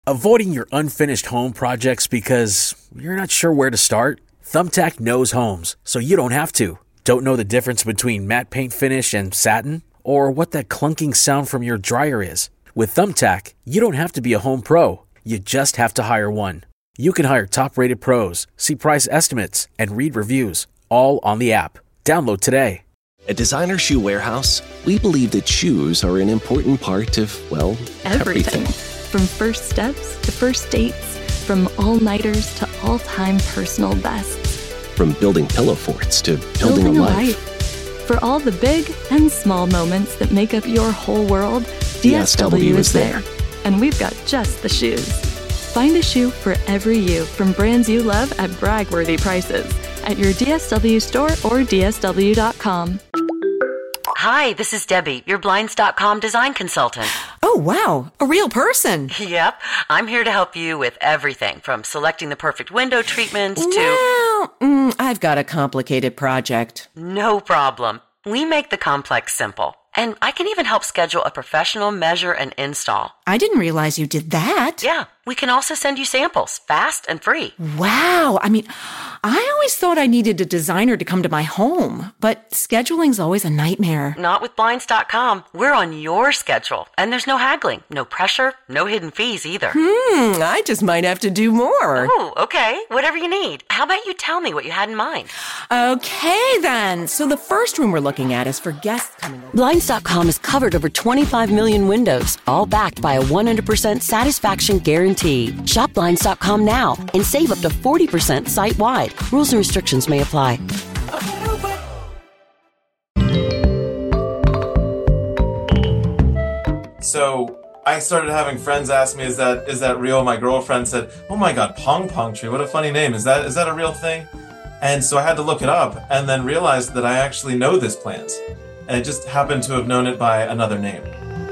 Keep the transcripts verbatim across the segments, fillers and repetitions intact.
Avoiding your unfinished home projects because you're not sure where to start? Thumbtack knows homes, so you don't have to. Don't know the difference between matte paint finish and satin? Or what that clunking sound from your dryer is? With Thumbtack, you don't have to be a home pro. You just have to hire one. You can hire top-rated pros, see price estimates, and read reviews, all on the app. Download today. At Designer Shoe Warehouse, we believe that shoes are an important part of, well, everything. everything. From first steps to first dates, from all-nighters to all-time personal bests. From building pillow forts to building, building a, a life. life. For all the big and small moments that make up your whole world, D S W is there. And we've got just the shoes. Find a shoe for every you from brands you love at brag-worthy prices at your D S W store or D S W dot com. Hi, this is Debbie, your Blinds dot com design consultant. Oh, wow, a real person. Yep, I'm here to help you with everything from selecting the perfect window treatments to... Well, mm, I've got a complicated project. No problem. We make the complex simple. And I can even help schedule a professional measure and install. I didn't realize you did that. Yeah, we can also send you samples, fast and free. Wow. I mean, I always thought I needed a designer to come to my home, but scheduling's always a nightmare. Not with Blinds dot com. We're on your schedule, and there's no haggling, no pressure, no hidden fees either. Hmm, I just might have to do more. Oh, okay. Whatever you need. How about you tell me what you had in mind? Okay, then. So the first room we're looking at is for guests coming over. Blinds dot com has covered over twenty-five million windows, all backed by a one hundred percent satisfaction guarantee. Shop Blinds dot com now and save up to forty percent site-wide. Rules and restrictions may apply. So I started having friends ask me, is that is that real? My girlfriend said, oh my god, Pong Pong Tree, what a funny name. Is that is that a real thing? And so I had to look it up and then realized that I actually know this plant. And I just happened to have known it by another name.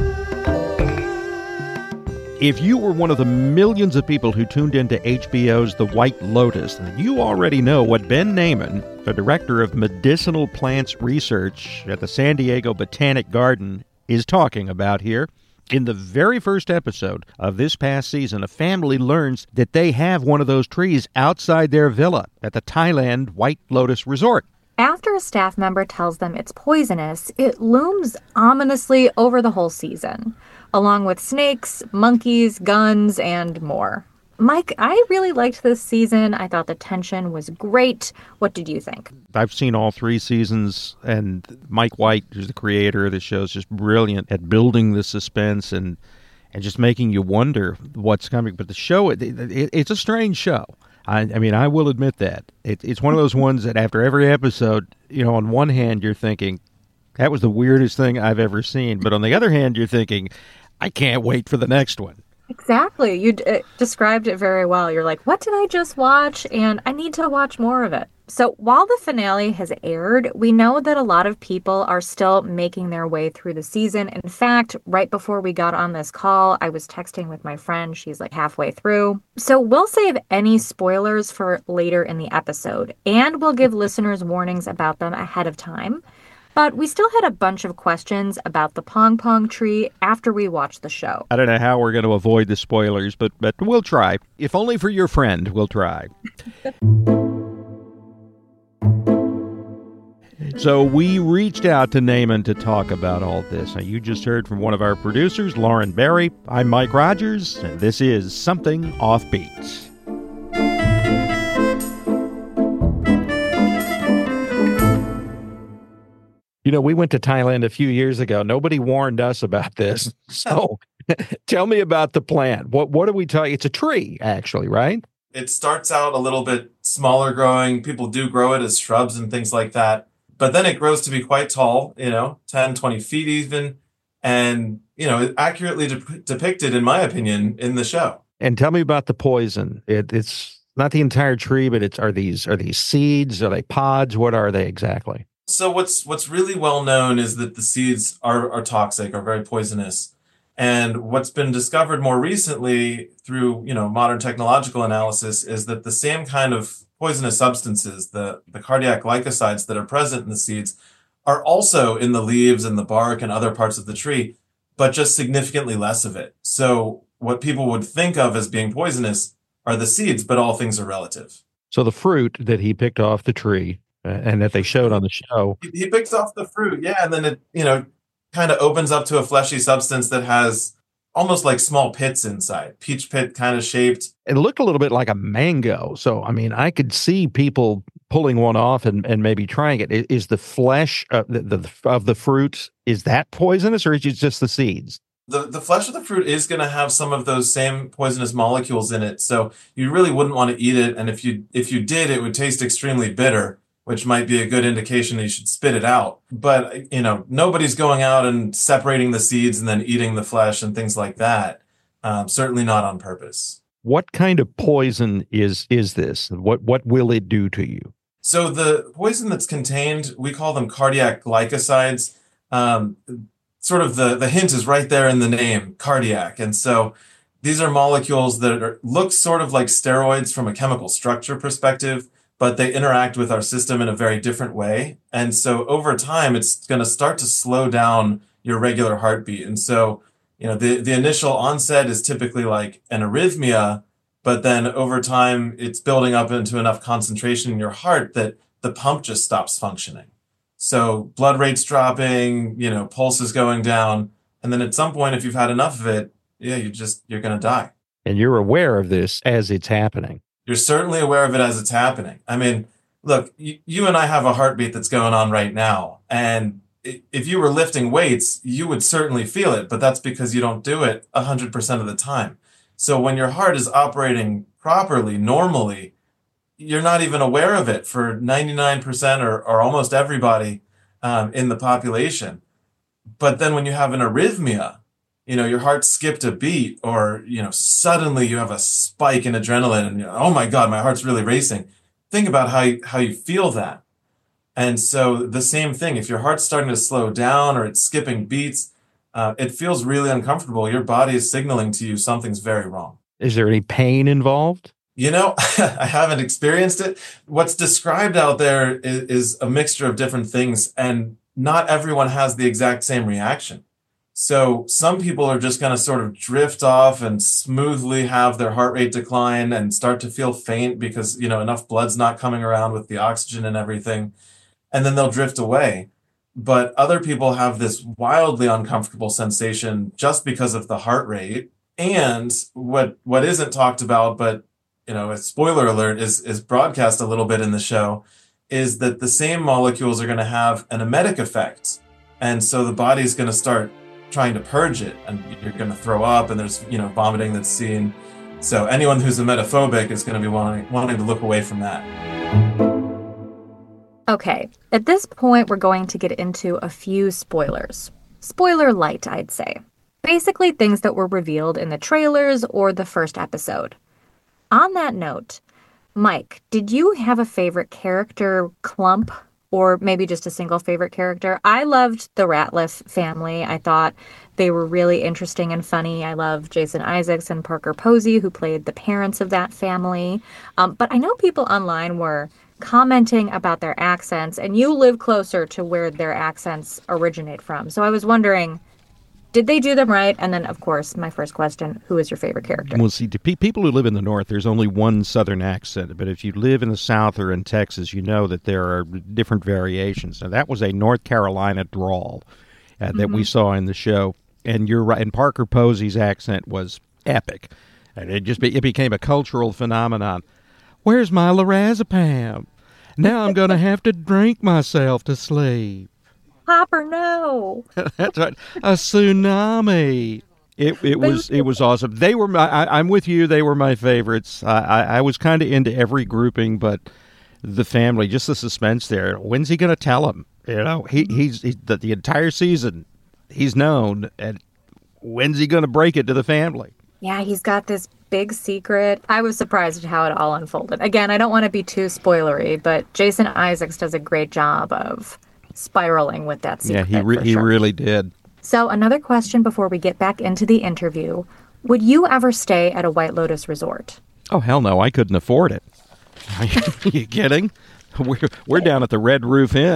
If you were one of the millions of people who tuned into H B O's The White Lotus, then you already know what Ben Naiman, the director of medicinal plants research at the San Diego Botanic Garden, is talking about here. In the very first episode of this past season, a family learns that they have one of those trees outside their villa at the Thailand White Lotus Resort. After a staff member tells them it's poisonous, it looms ominously over the whole season, along with snakes, monkeys, guns, and more. Mike, I really liked this season. I thought the tension was great. What did you think? I've seen all three seasons, and Mike White, who's the creator of the show, is just brilliant at building the suspense and and just making you wonder what's coming. But the show, it, it, it's a strange show. I, I mean, I will admit that. It, it's one of those ones that after every episode, you know, on one hand, you're thinking, that was the weirdest thing I've ever seen. But on the other hand, you're thinking, I can't wait for the next one. Exactly. You d- described it very well. You're like, what did I just watch? And I need to watch more of it. So while the finale has aired, we know that a lot of people are still making their way through the season. In fact, right before we got on this call, I was texting with my friend. She's like halfway through. So we'll save any spoilers for later in the episode, and we'll give listeners warnings about them ahead of time. But we still had a bunch of questions about the Pong Pong Tree after we watched the show. I don't know how we're going to avoid the spoilers, but, but we'll try. If only for your friend, we'll try. So we reached out to Naiman to talk about all this. Now, you just heard from one of our producers, Lauren Berry. I'm Mike Rogers, and this is Something Offbeat. You know, we went to Thailand a few years ago. Nobody warned us about this. So tell me about the plant. What what are we talking? It's a tree, actually, right? It starts out a little bit smaller growing. People do grow it as shrubs and things like that. But then it grows to be quite tall, you know, ten, twenty feet even. And, you know, accurately de- depicted, in my opinion, in the show. And tell me about the poison. It, it's not the entire tree, but it's are these are these seeds? Are they pods? What are they exactly? So what's what's really well known is that the seeds are, are toxic, are very poisonous. And what's been discovered more recently through, you know, modern technological analysis is that the same kind of poisonous substances, the, the cardiac glycosides that are present in the seeds, are also in the leaves and the bark and other parts of the tree, but just significantly less of it. So what people would think of as being poisonous are the seeds, but all things are relative. So the fruit that he picked off the tree uh, and that they showed on the show. He, he picks off the fruit, yeah, and then it, you know, kind of opens up to a fleshy substance that has almost like small pits inside, peach pit kind of shaped. It looked a little bit like a mango. So, I mean, I could see people pulling one off and, and maybe trying it. Is the flesh of the, the, of the fruit, is that poisonous, or is it just the seeds? The the flesh of the fruit is going to have some of those same poisonous molecules in it. So you really wouldn't want to eat it. And if you if you did, it would taste extremely bitter, which might be a good indication that you should spit it out. But, you know, nobody's going out and separating the seeds and then eating the flesh and things like that. Um, certainly not on purpose. What kind of poison is is this? What what will it do to you? So the poison that's contained, we call them cardiac glycosides. Um, sort of the, the hint is right there in the name, cardiac. And so these are molecules that are, look sort of like steroids from a chemical structure perspective, but they interact with our system in a very different way. And so over time, it's going to start to slow down your regular heartbeat. And so, you know, the, the initial onset is typically like an arrhythmia, but then over time, it's building up into enough concentration in your heart that the pump just stops functioning. So blood rate's dropping, you know, pulse is going down. And then at some point, if you've had enough of it, yeah, you just, you're going to die. And you're aware of this as it's happening. You're certainly aware of it as it's happening. I mean, look, you, you and I have a heartbeat that's going on right now. And if you were lifting weights, you would certainly feel it, but that's because you don't do it one hundred percent of the time. So when your heart is operating properly, normally, you're not even aware of it for ninety-nine percent or, or almost everybody um, in the population. But then when you have an arrhythmia, you know, your heart skipped a beat, or, you know, suddenly you have a spike in adrenaline and, you're, oh my God, my heart's really racing. Think about how you, how you feel that. And so the same thing, if your heart's starting to slow down or it's skipping beats, uh, it feels really uncomfortable. Your body is signaling to you something's very wrong. Is there any pain involved? You know, I haven't experienced it. What's described out there is, is a mixture of different things, and not everyone has the exact same reaction. So some people are just going to sort of drift off and smoothly have their heart rate decline and start to feel faint because, you know, enough blood's not coming around with the oxygen and everything. And then they'll drift away. But other people have this wildly uncomfortable sensation just because of the heart rate. And what what isn't talked about, but, you know, a spoiler alert is, is broadcast a little bit in the show, is that the same molecules are going to have an emetic effect. And so the body's going to start trying to purge it, and you're going to throw up, and there's, you know, vomiting that's seen. So anyone who's emetophobic is going to be wanting, wanting to look away from that. Okay, at this point, we're going to get into a few spoilers. Spoiler light, I'd say. Basically things that were revealed in the trailers or the first episode. On that note, Mike, did you have a favorite character clump, or maybe just a single favorite character? I loved the Ratliff family. I thought they were really interesting and funny. I love Jason Isaacs and Parker Posey, who played the parents of that family. Um, but I know people online were commenting about their accents, and you live closer to where their accents originate from. So I was wondering, did they do them right? And then, of course, my first question, who is your favorite character? Well, see, to pe- people who live in the North, there's only one Southern accent. But if you live in the South or in Texas, you know that there are different variations. Now, that was a North Carolina drawl uh, that mm-hmm. we saw in the show. And you're right. And Parker Posey's accent was epic. And it just be, it became a cultural phenomenon. Where's my lorazepam? Now I'm going to have to drink myself to sleep. Hopper, no. That's right. A tsunami. It it was it was awesome. They were my. I, I'm with you. They were my favorites. I I, I was kind of into every grouping, but the family, just the suspense there. When's he going to tell him? You know, he he's he, the, the entire season he's known, and when's he going to break it to the family? Yeah, he's got this big secret. I was surprised at how it all unfolded. Again, I don't want to be too spoilery, but Jason Isaacs does a great job of spiraling with that secret. Yeah, he re- he sure. really did. So another question before we get back into the interview. Would you ever stay at a White Lotus resort? Oh, hell no. I couldn't afford it. Are you kidding? We're, we're down at the Red Roof Inn.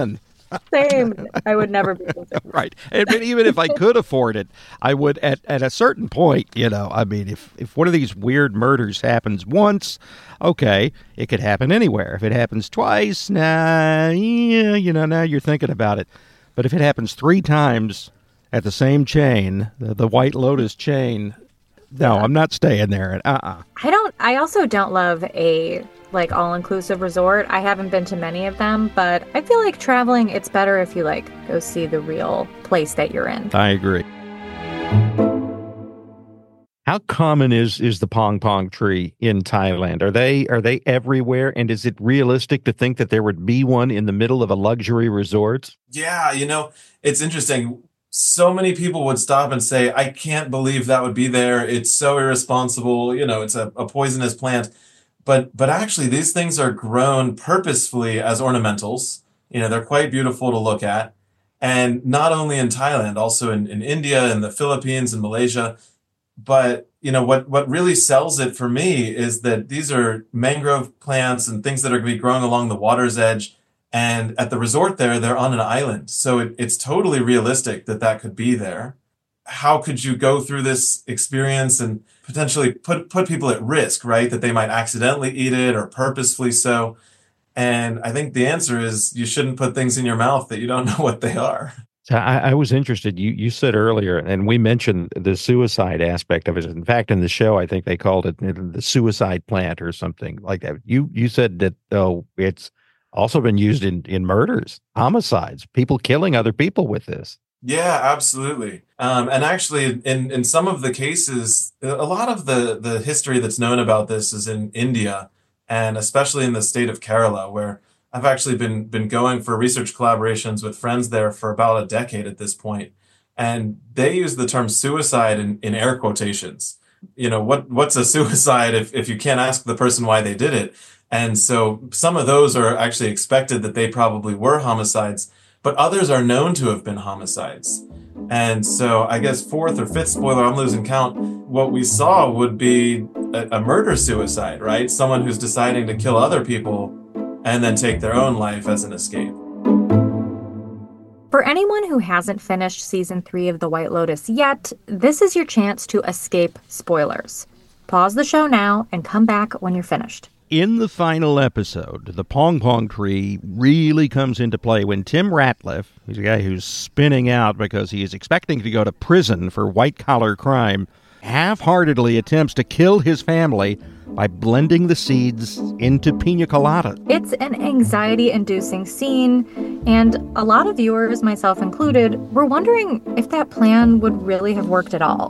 Same. I would never be right. And, but even if I could afford it, I would at, at a certain point, you know, I mean, if, if one of these weird murders happens once, okay, it could happen anywhere. If it happens twice, nah, yeah, you know, now you're thinking about it. But if it happens three times at the same chain, the, the White Lotus chain, no, I'm not staying there. Uh-uh. I don't, I also don't love a like all-inclusive resort. I haven't been to many of them, but I feel like traveling, it's better if you like go see the real place that you're in. I agree. How common is is the pong pong tree in Thailand? Are they are they everywhere? And is it realistic to think that there would be one in the middle of a luxury resort? Yeah, you know, it's interesting. So many people would stop and say, I can't believe that would be there. It's so irresponsible. You know, it's a, a poisonous plant. But but actually, these things are grown purposefully as ornamentals. You know, they're quite beautiful to look at. And not only in Thailand, also in, in India and the Philippines and Malaysia. But, you know, what, what really sells it for me is that these are mangrove plants and things that are going to be growing along the water's edge. And at the resort there, they're on an island. So it, it's totally realistic that that could be there. How could you go through this experience and potentially put, put people at risk, right? That they might accidentally eat it or purposefully so. And I think the answer is you shouldn't put things in your mouth that you don't know what they are. I, I was interested. You you said earlier, and we mentioned the suicide aspect of it. In fact, in the show, I think they called it the suicide plant or something like that. You you said that oh, it's also been used in, in murders, homicides, people killing other people with this. Yeah, absolutely. Um, and actually, in, in some of the cases, a lot of the, the history that's known about this is in India, and especially in the state of Kerala, where I've actually been been going for research collaborations with friends there for about a decade at this point. And they use the term suicide in, in air quotations. You know, what what's a suicide if, if you can't ask the person why they did it? And so some of those are actually expected that they probably were homicides, but others are known to have been homicides. And so I guess fourth or fifth spoiler, I'm losing count, what we saw would be a, a murder-suicide, right? Someone who's deciding to kill other people and then take their own life as an escape. For anyone who hasn't finished season three of The White Lotus yet, this is your chance to escape spoilers. Pause the show now and come back when you're finished. In the final episode, the pong pong tree really comes into play when Tim Ratliff, who's a guy who's spinning out because he is expecting to go to prison for white-collar crime, half-heartedly attempts to kill his family by blending the seeds into pina colada. It's an anxiety-inducing scene, and a lot of viewers, myself included, were wondering if that plan would really have worked at all.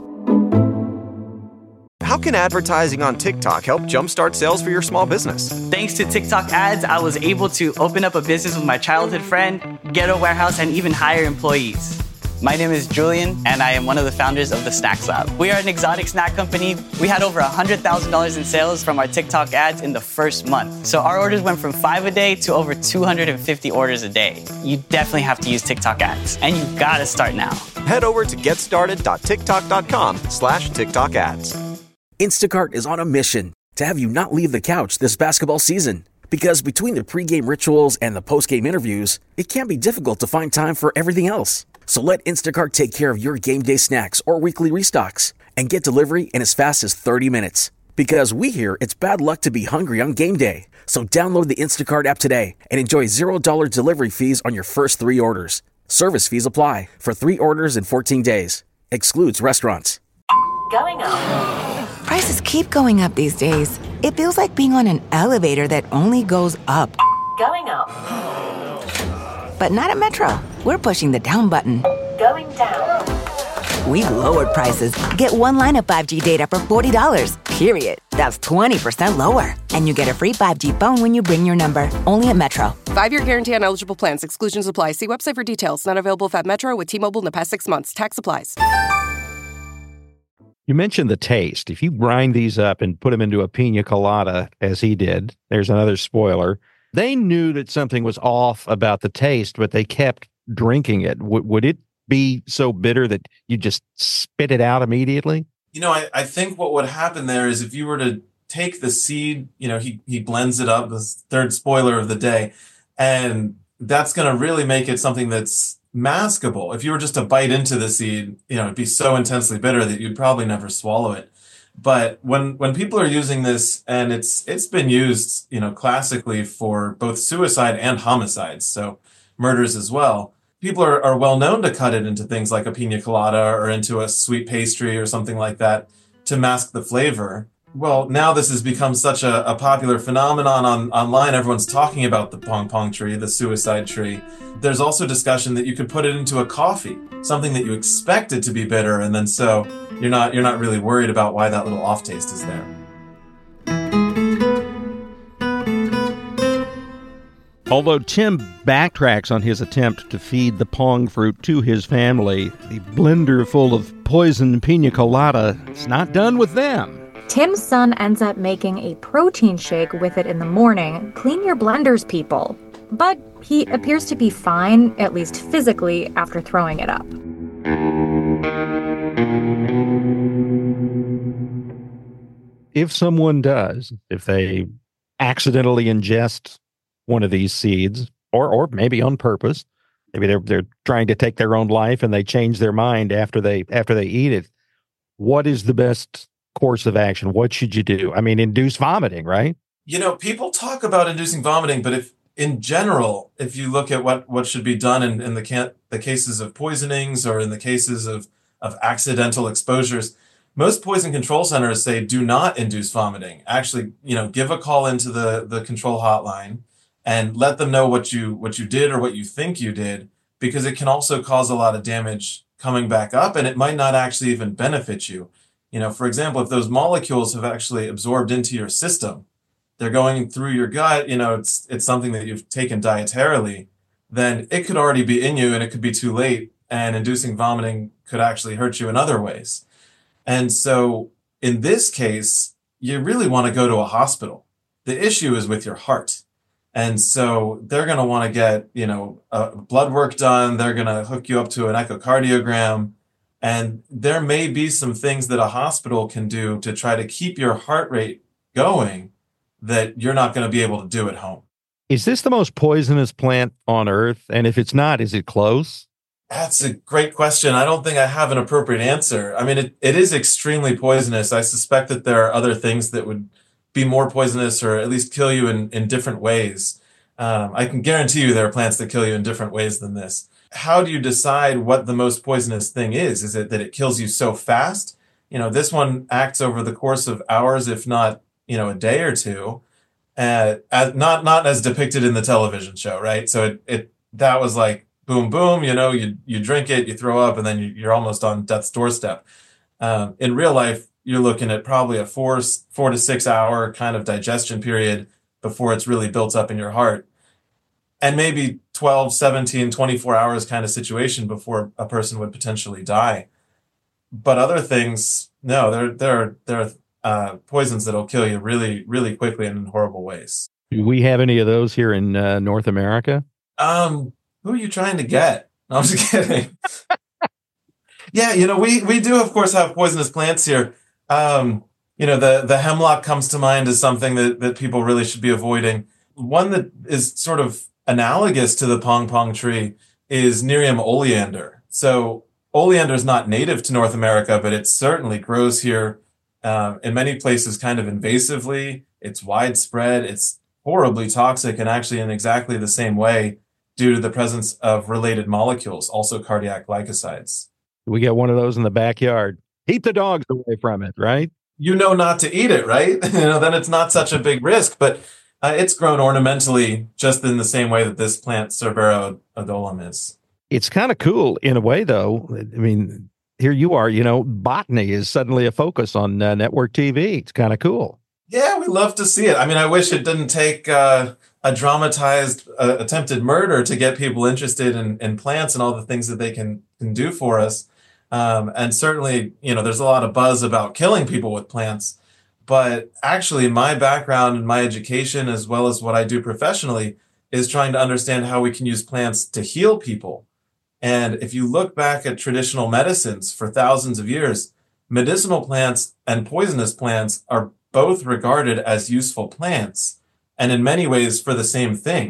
How can advertising on TikTok help jumpstart sales for your small business? Thanks to TikTok ads, I was able to open up a business with my childhood friend, get a warehouse, and even hire employees. My name is Julian, and I am one of the founders of the Snacks Lab. We are an exotic snack company. We had over one hundred thousand dollars in sales from our TikTok ads in the first month. So our orders went from five a day to over two hundred fifty orders a day. You definitely have to use TikTok ads, and you gotta start now. Head over to getstarted.tiktok.com slash TikTok ads. Instacart is on a mission to have you not leave the couch this basketball season. Because between the pregame rituals and the postgame interviews, it can be difficult to find time for everything else. So let Instacart take care of your game day snacks or weekly restocks and get delivery in as fast as thirty minutes. Because we hear it's bad luck to be hungry on game day. So download the Instacart app today and enjoy zero dollars delivery fees on your first three orders. Service fees apply for three orders in fourteen days. Excludes restaurants. Going up. Prices keep going up these days. It feels like being on an elevator that only goes up. Going up. But not at Metro. We're pushing the down button. Going down. We've lowered prices. Get one line of five G data for forty dollars, period. That's twenty percent lower. And you get a free five G phone when you bring your number. Only at Metro. Five-year guarantee on eligible plans. Exclusions apply. See website for details. Not available at Metro with T-Mobile in the past six months. Tax applies. You mentioned the taste. If you grind these up and put them into a pina colada, as he did, there's another spoiler. They knew that something was off about the taste, but they kept drinking it. W- would it be so bitter that you just spit it out immediately? You know, I, I think what would happen there is if you were to take the seed, you know, he, he blends it up, the third spoiler of the day, and that's going to really make it something that's maskable. If you were just to bite into the seed, you know, it'd be so intensely bitter that you'd probably never swallow it. But when when people are using this, and it's it's been used, you know, classically for both suicide and homicides, so murders as well, people are, are well known to cut it into things like a pina colada or into a sweet pastry or something like that to mask the flavor. Well, now this has become such a, a popular phenomenon on, online. Everyone's talking about the pong pong tree, the suicide tree. There's also discussion that you could put it into a coffee, something that you expected to be bitter, and then so you're not you're not really worried about why that little off taste is there. Although Tim backtracks on his attempt to feed the pong fruit to his family, the blender full of poison pina colada is not done with them. Tim's son ends up making a protein shake with it in the morning. Clean your blenders, people. But he appears to be fine, at least physically, after throwing it up. If someone does, if they accidentally ingest one of these seeds, or or maybe on purpose, maybe they're they're trying to take their own life and they change their mind after they after they eat it, what is the best course of action? What should you do? I mean, induce vomiting, right? You know, people talk about inducing vomiting, but if in general, if you look at what, what should be done in, in the can, the cases of poisonings or in the cases of, of accidental exposures, most poison control centers say do not induce vomiting. Actually, you know, give a call into the, the control hotline and let them know what you what you did or what you think you did, because it can also cause a lot of damage coming back up, and it might not actually even benefit you. You know, for example, if those molecules have actually absorbed into your system, they're going through your gut, you know, it's it's something that you've taken dietarily, then it could already be in you and it could be too late, and inducing vomiting could actually hurt you in other ways. And so in this case, you really want to go to a hospital. The issue is with your heart. And so they're going to want to get, you know, uh, blood work done. They're going to hook you up to an echocardiogram. And there may be some things that a hospital can do to try to keep your heart rate going that you're not going to be able to do at home. Is this the most poisonous plant on Earth? And if it's not, is it close? That's a great question. I don't think I have an appropriate answer. I mean, it, it is extremely poisonous. I suspect that there are other things that would be more poisonous or at least kill you in, in different ways. Um, I can guarantee you there are plants that kill you in different ways than this. How do you decide what the most poisonous thing is? Is it that it kills you so fast? You know, this one acts over the course of hours, if not, you know, a day or two, uh, as, not not as depicted in the television show, right? So it, it that was like boom, boom, you know, you you drink it, you throw up, and then you, you're almost on death's doorstep. Um, in real life, you're looking at probably a four four to six hour kind of digestion period before it's really built up in your heart. And maybe twelve, seventeen, twenty-four hours kind of situation before a person would potentially die. But other things, no, there, there, there are uh, poisons that'll kill you really, really quickly and in horrible ways. Do we have any of those here in uh, North America? Um, who are you trying to get? No, I'm just kidding. Yeah, you know, we, we do, of course, have poisonous plants here. Um, you know, the, the hemlock comes to mind as something that, that people really should be avoiding. One that is sort of analogous to the pong pong tree is Nerium oleander. So oleander is not native to North America, but it certainly grows here uh, in many places kind of invasively. It's widespread. It's horribly toxic, and actually in exactly the same way due to the presence of related molecules, also cardiac glycosides. We get one of those in the backyard. Keep the dogs away from it, right? You know not to eat it, right? You know, then it's not such a big risk, but uh, it's grown ornamentally just in the same way that this plant Cerbera odolum is. It's kind of cool in a way, though. I mean, here you are, you know, botany is suddenly a focus on uh, network T V. It's kind of cool. Yeah, we love to see it. I mean, I wish it didn't take uh, a dramatized uh, attempted murder to get people interested in, in plants and all the things that they can, can do for us. Um, and certainly, you know, there's a lot of buzz about killing people with plants. But actually, my background and my education, as well as what I do professionally, is trying to understand how we can use plants to heal people. And if you look back at traditional medicines for thousands of years, medicinal plants and poisonous plants are both regarded as useful plants, and in many ways for the same thing.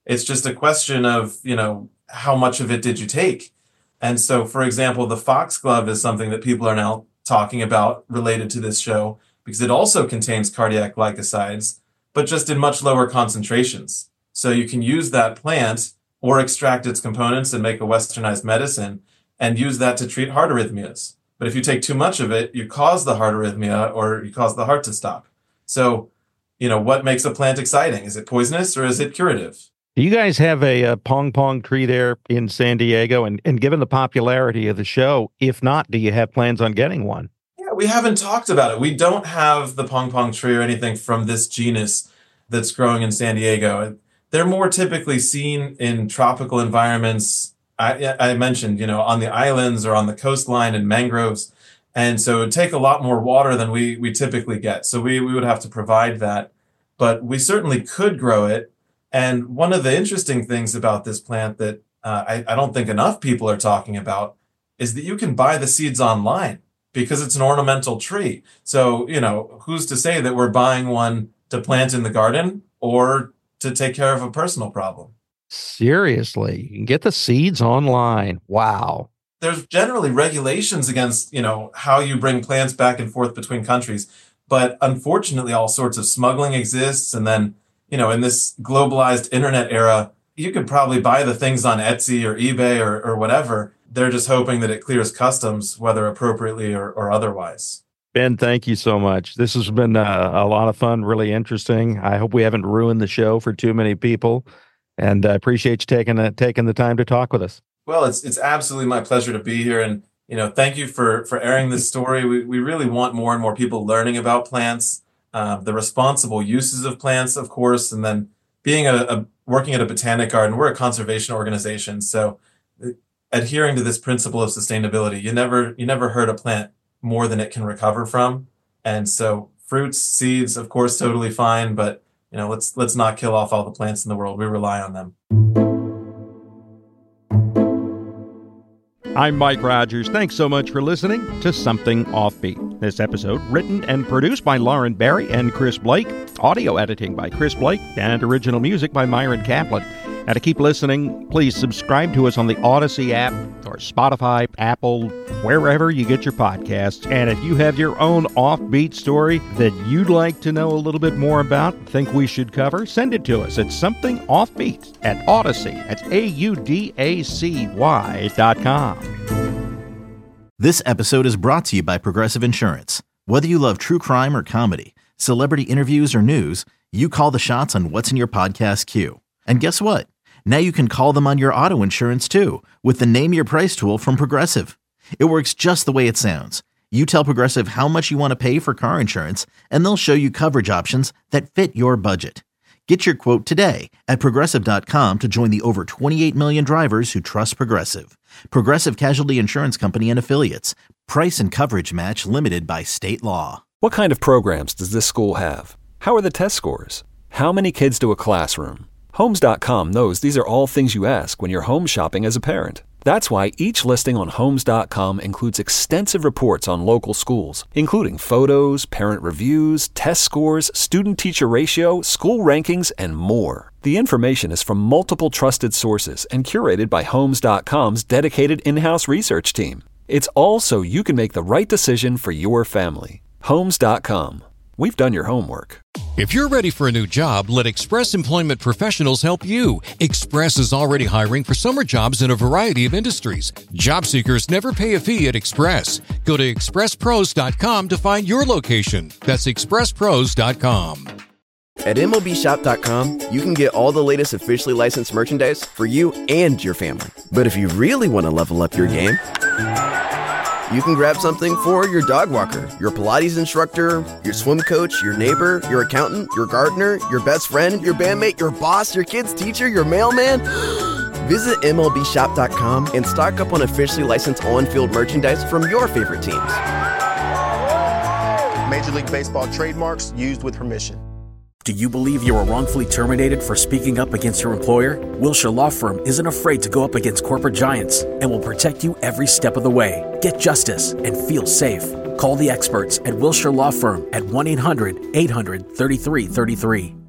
It's just a question of, you know, how much of it did you take? And so, for example, the foxglove is something that people are now talking about related to this show because it also contains cardiac glycosides, but just in much lower concentrations. So you can use that plant or extract its components and make a westernized medicine and use that to treat heart arrhythmias. But if you take too much of it, you cause the heart arrhythmia or you cause the heart to stop. So, you know, what makes a plant exciting? Is it poisonous or is it curative? You guys have a, a pong pong tree there in San Diego, and, and given the popularity of the show, if not, do you have plans on getting one? Yeah, we haven't talked about it. We don't have the pong pong tree or anything from this genus that's growing in San Diego. They're more typically seen in tropical environments. I, I mentioned, you know, on the islands or on the coastline and mangroves. And so it would take a lot more water than we, we typically get. So we, we would have to provide that. But we certainly could grow it. And one of the interesting things about this plant that uh, I, I don't think enough people are talking about is that you can buy the seeds online because it's an ornamental tree. So, you know, who's to say that we're buying one to plant in the garden or to take care of a personal problem? Seriously, you can get the seeds online. Wow. There's generally regulations against, you know, how you bring plants back and forth between countries. But unfortunately, all sorts of smuggling exists. And then, you know, in this globalized internet era, you could probably buy the things on Etsy or eBay or, or whatever. They're just hoping that it clears customs, whether appropriately or, or otherwise. Ben, thank you so much. This has been uh, a lot of fun, really interesting. I hope we haven't ruined the show for too many people. And I appreciate you taking uh, taking the time to talk with us. Well, it's it's absolutely my pleasure to be here. And, you know, thank you for, for airing this story. We, we really want more and more people learning about plants, uh, the responsible uses of plants, of course, and then being a, a working at a botanic garden. We're a conservation organization. So adhering to this principle of sustainability, you never you never hurt a plant more than it can recover from. And so fruits, seeds, of course, totally fine. But, you know, let's let's not kill off all the plants in the world. We rely on them. I'm Mike Rogers. Thanks so much for listening to Something Offbeat. This episode written and produced by Lauren Barry and Chris Blake. Audio editing by Chris Blake and original music by Myron Kaplan. Now, to keep listening, please subscribe to us on the Odyssey app or Spotify, Apple, wherever you get your podcasts. And if you have your own offbeat story that you'd like to know a little bit more about, think we should cover, send it to us at somethingoffbeat at Odyssey. That's A U D A C Y dot com. This episode is brought to you by Progressive Insurance. Whether you love true crime or comedy, celebrity interviews or news, you call the shots on what's in your podcast queue. And guess what? Now you can call them on your auto insurance too with the Name Your Price tool from Progressive. It works just the way it sounds. You tell Progressive how much you want to pay for car insurance, and they'll show you coverage options that fit your budget. Get your quote today at Progressive dot com to join the over twenty-eight million drivers who trust Progressive. Progressive Casualty Insurance Company and Affiliates. Price and coverage match limited by state law. What kind of programs does this school have? How are the test scores? How many kids do a classroom? Homes dot com knows these are all things you ask when you're home shopping as a parent. That's why each listing on Homes dot com includes extensive reports on local schools, including photos, parent reviews, test scores, student-teacher ratio, school rankings, and more. The information is from multiple trusted sources and curated by Homes dot com's dedicated in-house research team. It's all so you can make the right decision for your family. Homes dot com. We've done your homework. If you're ready for a new job, let Express Employment Professionals help you. Express is already hiring for summer jobs in a variety of industries. Job seekers never pay a fee at Express. Go to express pros dot com to find your location. That's express pros dot com. At M L B shop dot com, you can get all the latest officially licensed merchandise for you and your family. But if you really want to level up your game, you can grab something for your dog walker, your Pilates instructor, your swim coach, your neighbor, your accountant, your gardener, your best friend, your bandmate, your boss, your kid's teacher, your mailman. Visit M L B shop dot com and stock up on officially licensed on-field merchandise from your favorite teams. Major League Baseball trademarks used with permission. Do you believe you were wrongfully terminated for speaking up against your employer? Wilshire Law Firm isn't afraid to go up against corporate giants and will protect you every step of the way. Get justice and feel safe. Call the experts at Wilshire Law Firm at one eight hundred eight hundred thirty-three thirty-three.